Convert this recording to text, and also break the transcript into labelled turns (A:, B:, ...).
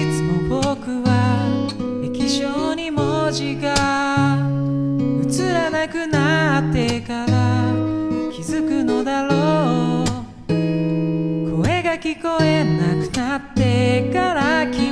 A: つも僕は液晶に文字が映らなくなってから気づくのだろう。声が聞こえなくなってから